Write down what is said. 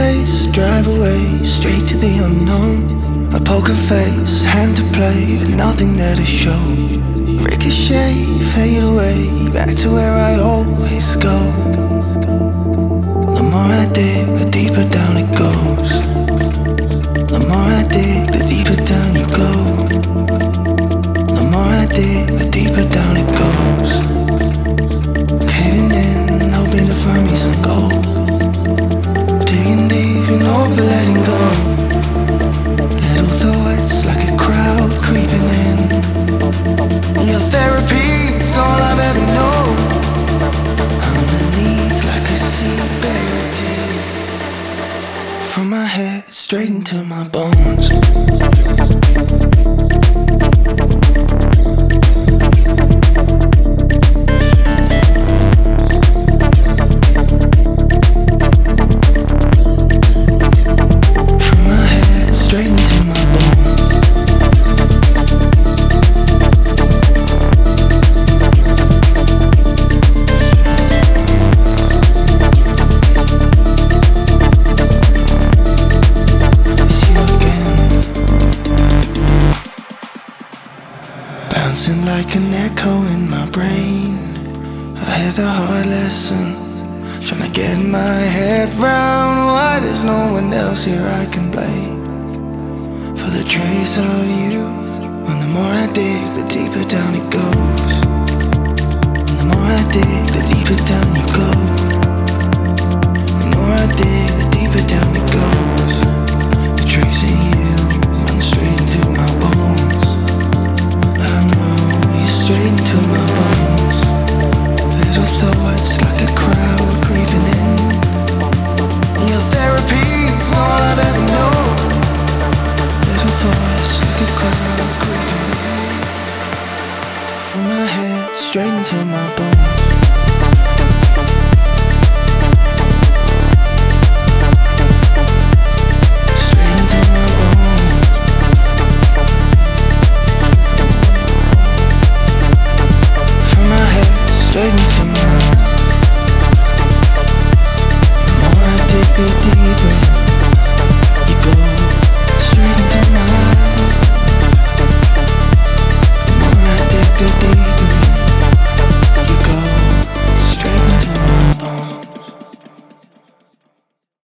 pace, drive away, straight to the unknown. A poker face, hand to play, and nothing there to show. Ricochet, fade away, back to where I always go. The more I dig, the deeper down it goes. The more I dig, the deeper down you go. The more I dig, the deeper down it goes. Caving in, hoping to find me some gold. Digging deep and hope of letting go. Little thoughts like a crowd creeping in. Your therapy's all I've ever known. Underneath like a sea buried deep. From my head straight into my bones. Bouncing like an echo in my brain. I had a hard lesson, trying to get my head round why there's no one else here I can blame for the trace of you. When the more I dig, the deeper down it goes. And the more I dig, the deeper down you go. The more I dig, the deeper down it goes. The trace of you runs straight into my bones. I know you're straight into my bones. Little thoughts like a crowd creeping in. Your therapy's all I've ever known. Little thoughts like a crowd creeping in. From my head straight into my bones.